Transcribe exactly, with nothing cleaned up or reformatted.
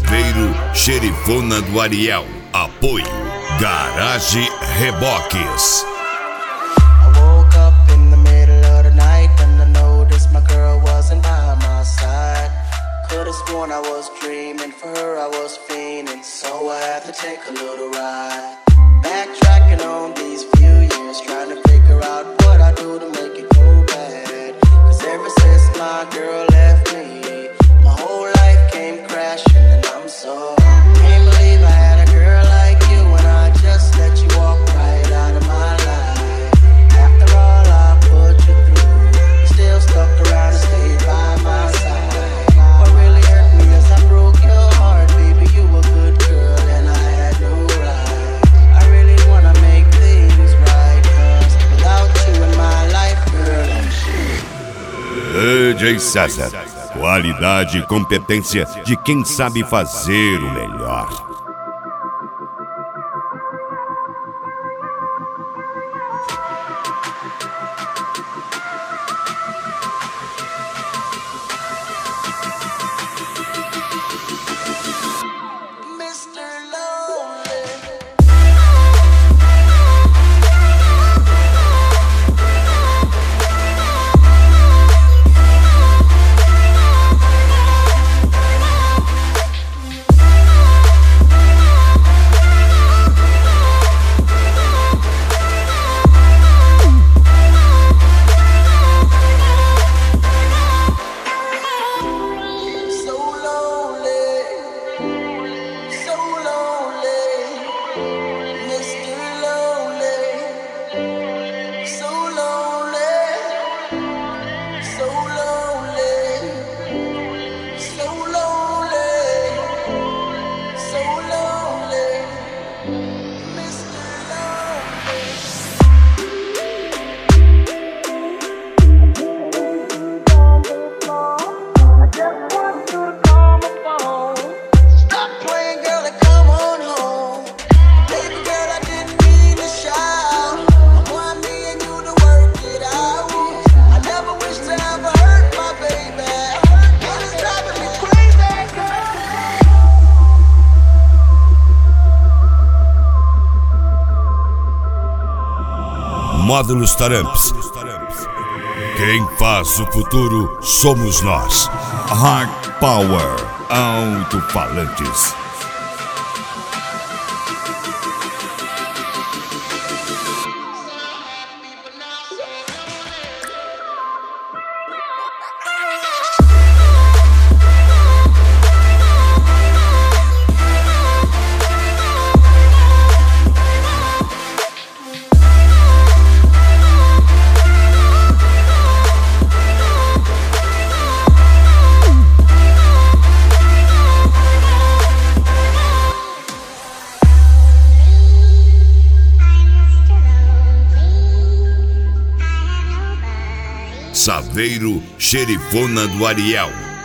Saveiro, xerifona do Ariel. Apoio Garage Reboques. I woke up in the middle of the night and I noticed my girl wasn't by my side. Could've sworn I was dreaming, for her I was fiending, so I had to take a little ride. Backtracking on these few years, trying to figure out what I do to make it go bad. Cause ever since my girl left me, my whole life came crashing and I'm so can't believe I had a girl like you and I just let you walk right out of my life. After all I put you through, you still stuck around and stayed by my side. What really hurt me is I broke your heart, baby, you a good girl and I had no right. I really wanna make things right, cause without you in my life, girl, I'm shit. D J César, qualidade e competência de quem sabe fazer o melhor. Módulos Taramps. Quem faz o futuro somos nós. Hard Power Alto-Falantes. Saveiro, xerifona do Ariel.